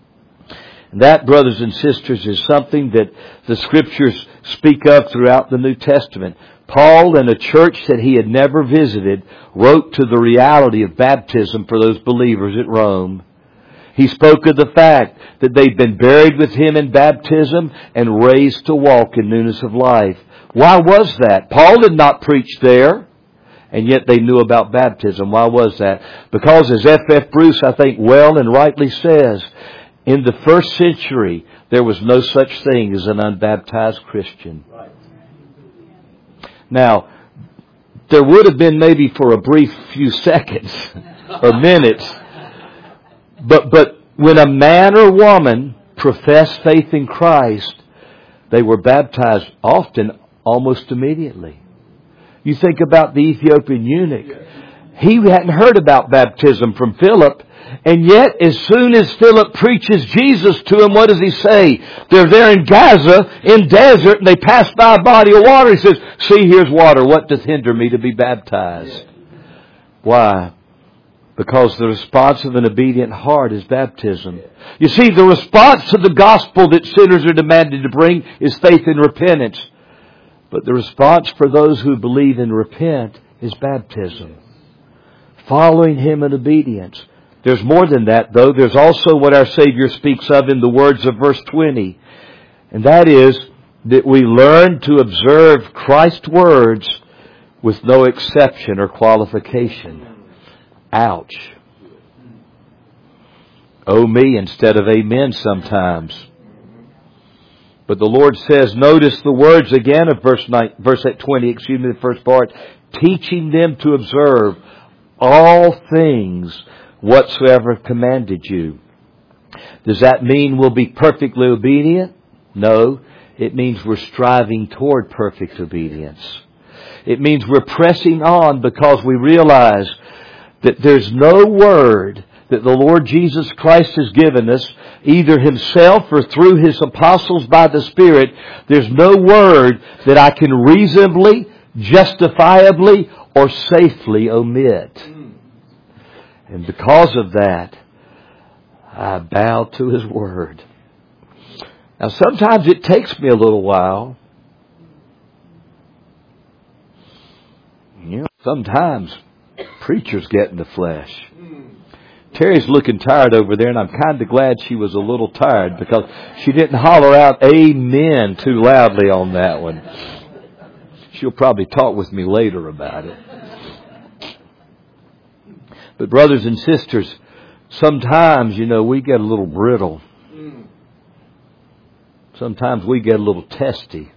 And that, brothers and sisters, is something that the Scriptures speak of throughout the New Testament. Paul, in a church that he had never visited, wrote to the reality of baptism for those believers at Rome. He spoke of the fact that they'd been buried with Him in baptism and raised to walk in newness of life. Why was that? Paul did not preach there, and yet they knew about baptism. Why was that? Because, as F F Bruce, I think, well and rightly says, in the first century, there was no such thing as an unbaptized Christian. Now, there would have been maybe for a brief few seconds or minutes, but, but when a man or woman professed faith in Christ, they were baptized often almost immediately. You think about the Ethiopian eunuch. He hadn't heard about baptism from Philip. And yet, as soon as Philip preaches Jesus to him, what does he say? They're there in Gaza, in desert, and they pass by a body of water. He says, see, here's water. What doth hinder me to be baptized? Why? Because the response of an obedient heart is baptism. You see, the response to the gospel that sinners are demanded to bring is faith and repentance. But the response for those who believe and repent is baptism. Following Him in obedience. There's more than that, though. There's also what our Savior speaks of in the words of verse twenty. And that is that we learn to observe Christ's words with no exception or qualification. Ouch. Oh me instead of amen sometimes. But the Lord says, notice the words again of verse nine, verse twenty, excuse me, the first part, teaching them to observe all things whatsoever commanded you. Does that mean we'll be perfectly obedient? No. It means we're striving toward perfect obedience. It means we're pressing on because we realize that there's no word that the Lord Jesus Christ has given us, either Himself or through His apostles by the Spirit, there's no word that I can reasonably, justifiably, or safely omit. And because of that, I bow to His Word. Now sometimes it takes me a little while. You know, sometimes preachers get in the flesh. Terry's looking tired over there, and I'm kind of glad she was a little tired because she didn't holler out amen too loudly on that one. She'll probably talk with me later about it. But brothers and sisters, sometimes, you know, we get a little brittle. Sometimes we get a little testy.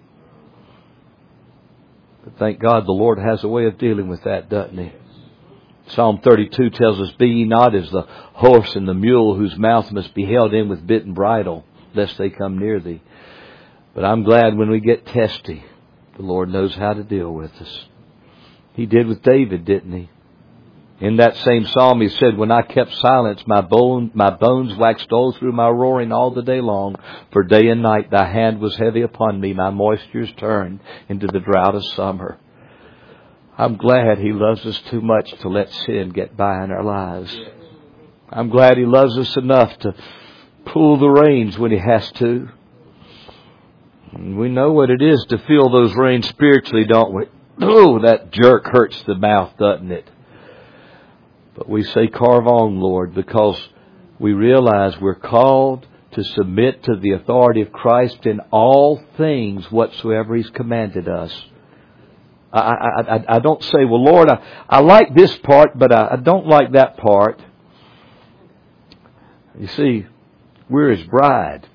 But thank God the Lord has a way of dealing with that, doesn't He? Psalm thirty-two tells us, "Be ye not as the horse and the mule, whose mouth must be held in with bit and bridle, lest they come near thee." But I'm glad when we get testy, the Lord knows how to deal with us. He did with David, didn't He? In that same psalm, he said, "When I kept silence, my bone, my bones waxed old through my roaring all the day long. For day and night thy hand was heavy upon me. My moistures turned into the drought of summer." I'm glad He loves us too much to let sin get by in our lives. I'm glad He loves us enough to pull the reins when He has to. And we know what it is to feel those reins spiritually, don't we? Oh, that jerk hurts the mouth, doesn't it? But we say, "Carve on, Lord," because we realize we're called to submit to the authority of Christ in all things whatsoever He's commanded us. I, I, I, I don't say, "Well, Lord, I, I like this part, but I, I don't like that part." You see, we're His bride.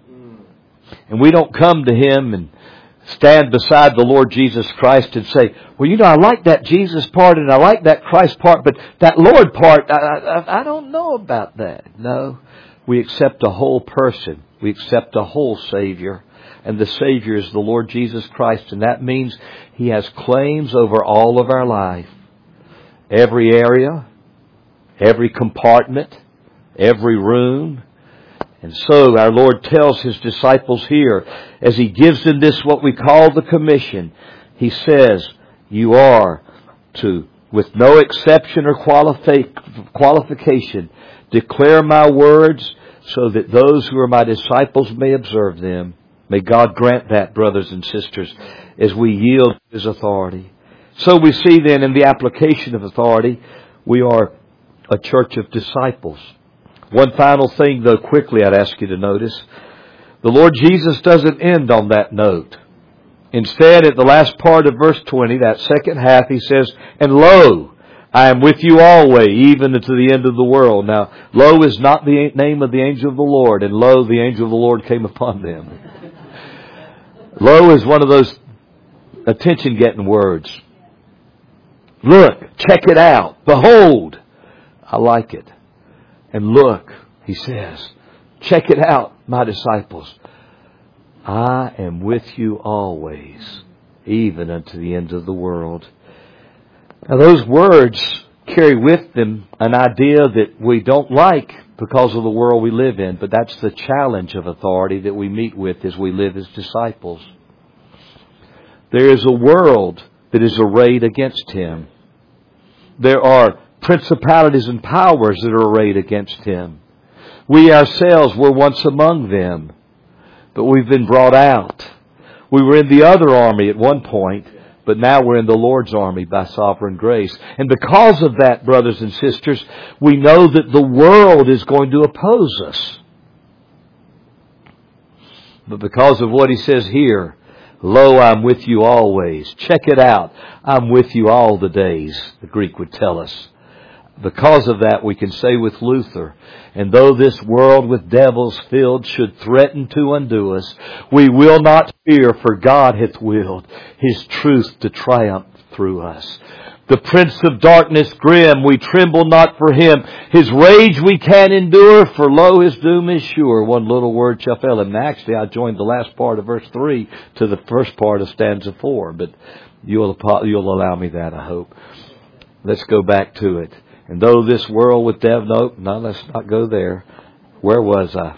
And we don't come to Him and stand beside the Lord Jesus Christ and say, "Well, you know, I like that Jesus part and I like that Christ part, but that Lord part, I, I, I don't know about that." No, we accept a whole person. We accept a whole Savior. And the Savior is the Lord Jesus Christ. And that means He has claims over all of our life. Every area, every compartment, every room. And so our Lord tells His disciples here, as He gives them this, what we call the commission, He says, "You are to, with no exception or qualifi- qualification, declare my words so that those who are my disciples may observe them." May God grant that, brothers and sisters, as we yield to His authority. So we see then in the application of authority, we are a church of disciples. One final thing, though, quickly I'd ask you to notice. The Lord Jesus doesn't end on that note. Instead, at the last part of verse twenty, that second half, He says, "And lo, I am with you always, even unto the end of the world." Now, lo is not the name of the angel of the Lord, and lo, the angel of the Lord came upon them. Lo is one of those attention-getting words. Look, check it out. Behold. I like it. And look, He says, check it out, my disciples. I am with you always, even unto the end of the world. Now those words carry with them an idea that we don't like because of the world we live in, but that's the challenge of authority that we meet with as we live as disciples. There is a world that is arrayed against Him. There are principalities and powers that are arrayed against Him. We ourselves were once among them, but we've been brought out. We were in the other army at one point, but now we're in the Lord's army by sovereign grace. And because of that, brothers and sisters, we know that the world is going to oppose us. But because of what He says here, "Lo, I'm with you always." Check it out. I'm with you all the days, the Greek would tell us. Because of that, we can say with Luther, "And though this world with devils filled should threaten to undo us, we will not fear, for God hath willed His truth to triumph through us. The prince of darkness grim, we tremble not for him. His rage we can endure, for lo, his doom is sure." One little word shall fail him. And actually, I joined the last part of verse three to the first part of stanza four, but you'll, you'll allow me that, I hope. Let's go back to it. And though this world with death, no, no, let's not go there. Where was I?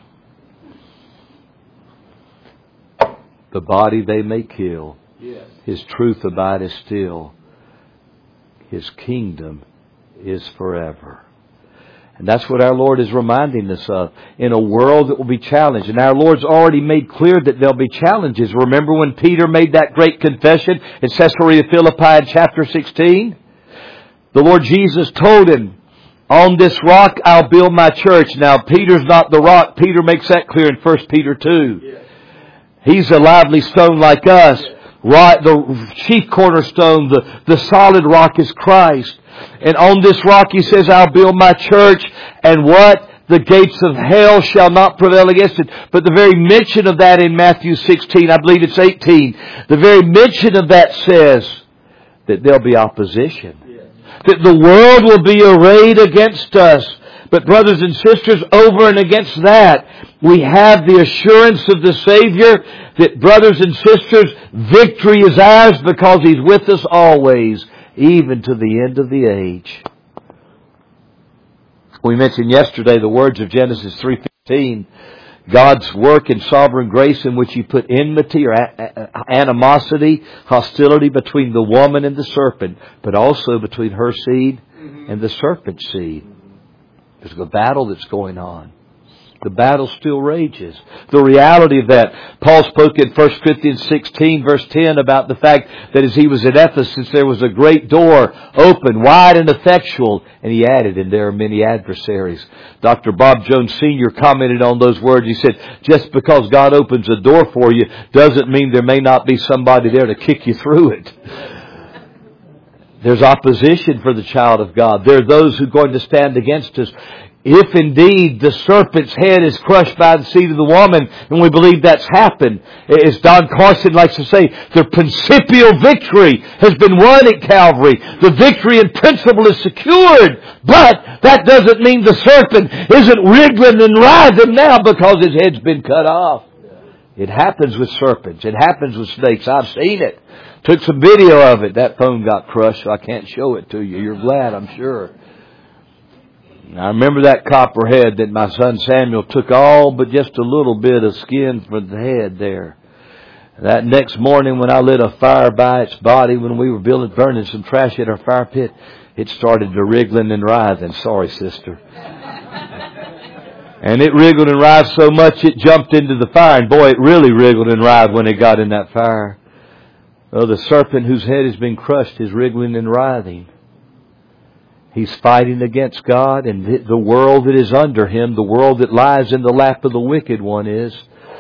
The body they may kill. Yes. His truth abideth still. His kingdom is forever. And that's what our Lord is reminding us of. In a world that will be challenged. And our Lord's already made clear that there'll be challenges. Remember when Peter made that great confession in Caesarea Philippi in chapter sixteen? The Lord Jesus told him, on this rock I'll build my church. Now Peter's not the rock. Peter makes that clear in First Peter two. Yes. He's a lively stone like us. Yes. Right, the chief cornerstone, the, the solid rock is Christ. And on this rock he says, I'll build my church. And what? The gates of hell shall not prevail against it. But the very mention of that in Matthew sixteen, I believe it's eighteen. The very mention of that says that there'll be opposition. Yes. That the world will be arrayed against us. But brothers and sisters, over and against that, we have the assurance of the Savior that, brothers and sisters, victory is ours because He's with us always, even to the end of the age. We mentioned yesterday the words of Genesis three fifteen, God's work in sovereign grace in which He put enmity or animosity, hostility between the woman and the serpent, but also between her seed and the serpent's seed. There's a battle that's going on. The battle still rages. The reality of that. Paul spoke in First Corinthians sixteen verse ten about the fact that as he was at Ephesus there was a great door open, wide and effectual. And he added, and there are many adversaries. Doctor Bob Jones Senior commented on those words. He said, just because God opens a door for you doesn't mean there may not be somebody there to kick you through it. There's opposition for the child of God. There are those who are going to stand against us. If indeed the serpent's head is crushed by the seed of the woman, and we believe that's happened, as Don Carson likes to say, the principal victory has been won at Calvary. The victory in principle is secured, but that doesn't mean the serpent isn't wriggling and writhing now because his head's been cut off. It happens with serpents. It happens with snakes. I've seen it. Took some video of it. That phone got crushed, so I can't show it to you. You're glad, I'm sure. I remember that copperhead that my son Samuel took all but just a little bit of skin from the head there. That next morning when I lit a fire by its body, when we were building, burning some trash at our fire pit, it started to wriggling and writhing. Sorry, sister. And it wriggled and writhed so much it jumped into the fire. And boy, it really wriggled and writhed when it got in that fire. Oh, the serpent whose head has been crushed is wriggling and writhing. He's fighting against God and the world that is under him, the world that lies in the lap of the wicked one is.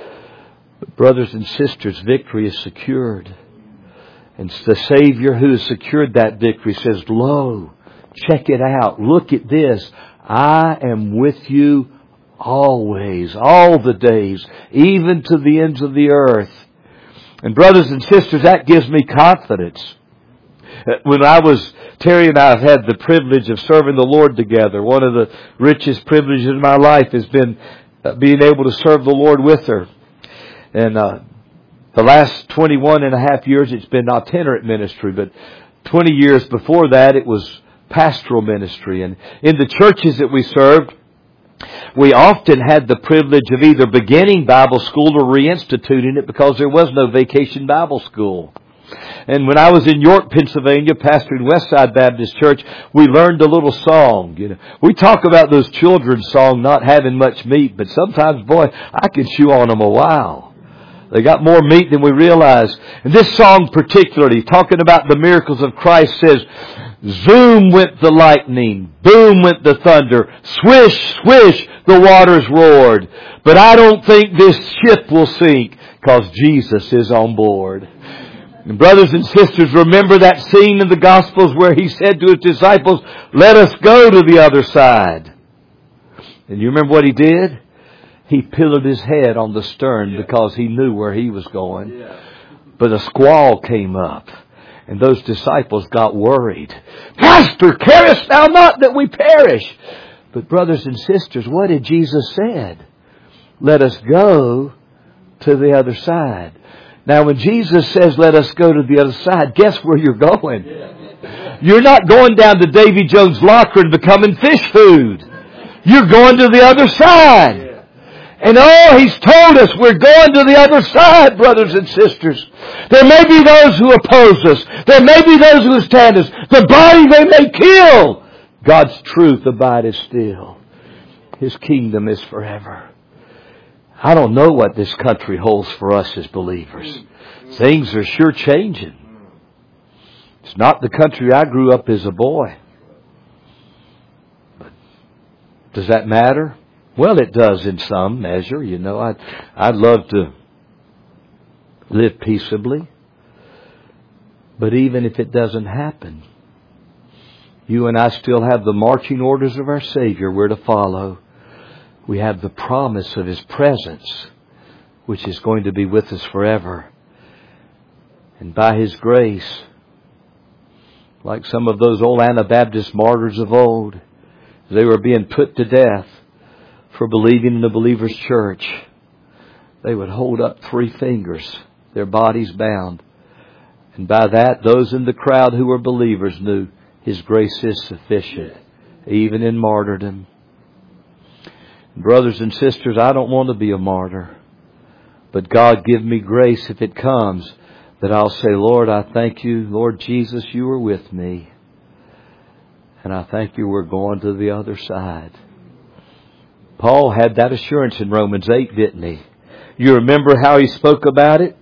But brothers and sisters, victory is secured. And the Savior who has secured that victory says, lo, check it out. Look at this. I am with you always, all the days, even to the ends of the earth. And brothers and sisters, that gives me confidence. When I was, Terry and I have had the privilege of serving the Lord together. One of the richest privileges in my life has been being able to serve the Lord with her. And uh, the last twenty-one and a half years it's been itinerant ministry, but twenty years before that it was pastoral ministry. And in the churches that we served, we often had the privilege of either beginning Bible school or reinstituting it because there was no vacation Bible school. And when I was in York, Pennsylvania, pastoring Westside Baptist Church, we learned a little song. You know, we talk about those children's songs not having much meat, but sometimes, boy, I can chew on them a while. They got more meat than we realize. And this song particularly, talking about the miracles of Christ, says, zoom went the lightning, boom went the thunder, swish, swish, the waters roared. But I don't think this ship will sink, because Jesus is on board. And brothers and sisters, remember that scene in the Gospels where He said to His disciples, let us go to the other side. And you remember what He did? He pillowed His head on the stern because He knew where He was going. But a squall came up. And those disciples got worried. Master, carest thou not that we perish? But brothers and sisters, what did Jesus say? Let us go to the other side. Now when Jesus says let us go to the other side, guess where you're going? You're not going down to Davy Jones' locker and becoming fish food. You're going to the other side. And oh, He's told us we're going to the other side, brothers and sisters. There may be those who oppose us. There may be those who stand us. The body they may kill. God's truth abideth still. His kingdom is forever. I don't know what this country holds for us as believers. Things are sure changing. It's not the country I grew up as a boy. But does that matter? Well, it does in some measure. You know, I'd, I'd love to live peaceably. But even if it doesn't happen, you and I still have the marching orders of our Savior we're to follow. We have the promise of His presence, which is going to be with us forever. And by His grace, like some of those old Anabaptist martyrs of old, they were being put to death for believing in the believer's church. They would hold up three fingers, their bodies bound. And by that, those in the crowd who were believers knew His grace is sufficient, even in martyrdom. Brothers and sisters, I don't want to be a martyr. But God give me grace if it comes, that I'll say, Lord, I thank You, Lord Jesus, You were with me. And I thank You we're going to the other side. Paul had that assurance in Romans eight, didn't he? You remember how he spoke about it?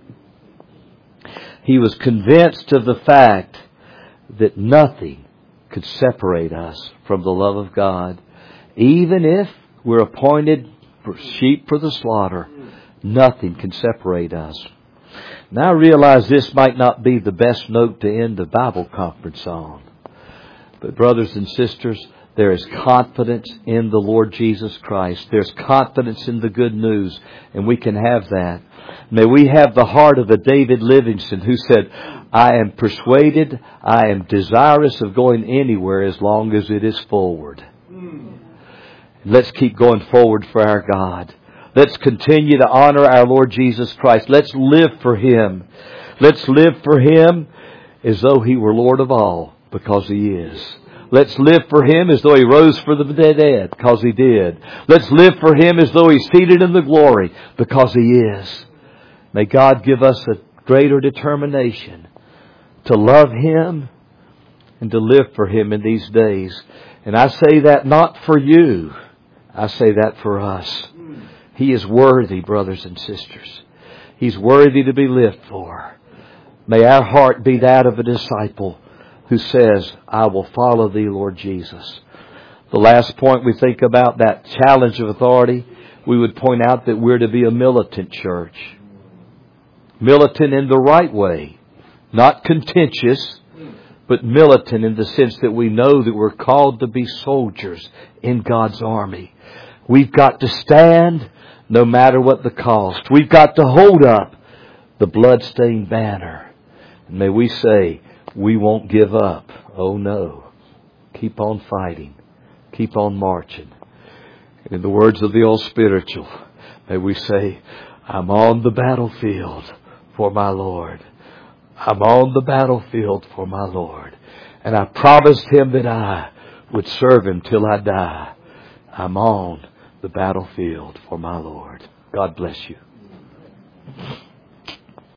He was convinced of the fact that nothing could separate us from the love of God. Even if we're appointed for sheep for the slaughter, nothing can separate us. Now I realize this might not be the best note to end the Bible conference on. But brothers and sisters, there is confidence in the Lord Jesus Christ. There's confidence in the good news, and we can have that. May we have the heart of a David Livingston who said, I am persuaded, I am desirous of going anywhere as long as it is forward. Let's keep going forward for our God. Let's continue to honor our Lord Jesus Christ. Let's live for Him. Let's live for Him as though He were Lord of all, because He is. Let's live for Him as though He rose for the dead, because He did. Let's live for Him as though He's seated in the glory, because He is. May God give us a greater determination to love Him and to live for Him in these days. And I say that not for you. I say that for us. He is worthy, brothers and sisters. He's worthy to be lived for. May our heart be that of a disciple who says, I will follow Thee, Lord Jesus. The last point we think about, that challenge of authority, we would point out that we're to be a militant church. Militant in the right way. Not contentious, but militant in the sense that we know that we're called to be soldiers in God's army. We've got to stand no matter what the cost. We've got to hold up the bloodstained banner. And may we say, we won't give up. Oh no. Keep on fighting. Keep on marching. And in the words of the old spiritual, may we say, I'm on the battlefield for my Lord. I'm on the battlefield for my Lord. And I promised Him that I would serve Him till I die. I'm on the battlefield for my Lord. God bless you.